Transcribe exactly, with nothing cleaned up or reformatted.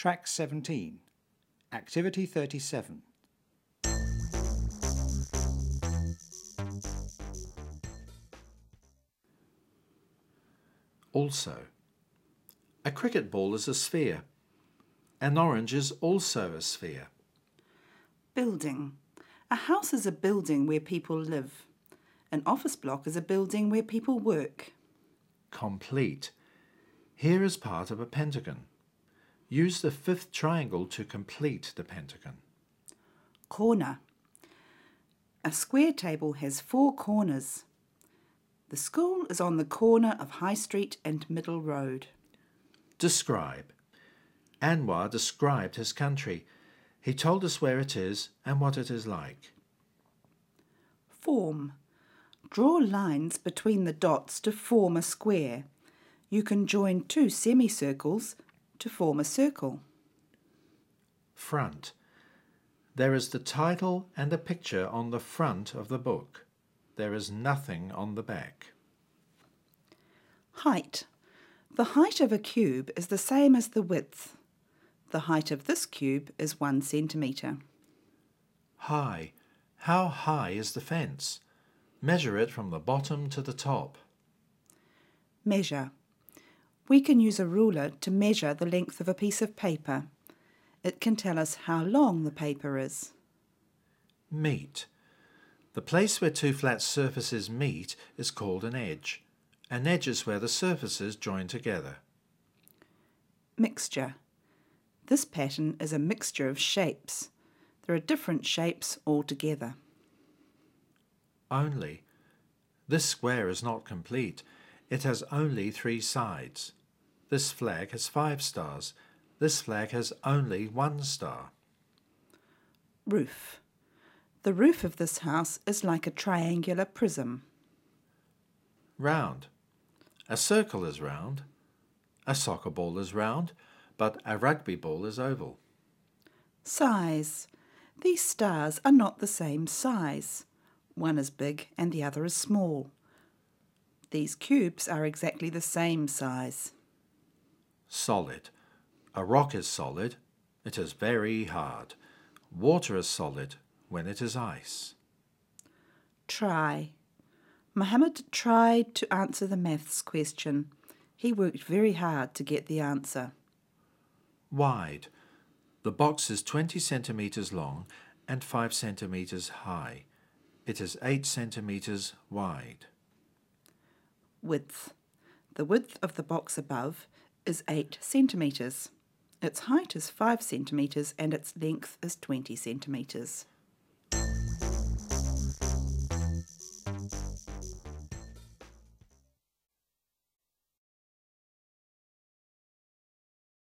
Track seventeen, Activity thirty-seven. Also, a cricket ball is a sphere. An orange is also a sphere. Building. A house is a building where people live. An office block is a building where people work. Complete. Here is part of a pentagon. Use the fifth triangle to complete the pentagon. Corner. A square table has four corners. The school is on the corner of High Street and Middle Road. Describe. Anwar described his country. He told us where it is and what it is like. Form. Draw lines between the dots to form a square. You can join two semicircles to form a circle. Front. There is the title and a picture on the front of the book. There is nothing on the back. Height. The height of a cube is the same as the width. The height of this cube is one centimetre. High. How high is the fence? Measure it from the bottom to the top. Measure. We can use a ruler to measure the length of a piece of paper. It can tell us how long the paper is. Meet. The place where two flat surfaces meet is called an edge. An edge is where the surfaces join together. Mixture. This pattern is a mixture of shapes. There are different shapes altogether. Only. This square is not complete. It has only three sides. This flag has five stars. This flag has only one star. Roof. The roof of this house is like a triangular prism. Round. A circle is round. A soccer ball is round, but a rugby ball is oval. Size. These stars are not the same size. One is big and the other is small. These cubes are exactly the same size. Solid. A rock is solid. It is very hard. Water is solid when it is ice. Try. Mohammed tried to answer the maths question. He worked very hard to get the answer. Wide. The box is twenty centimetres long and five centimetres high. It is eight centimetres wide. Width. The width of the box above is eight centimetres. Its height is five centimetres and its length is twenty centimetres.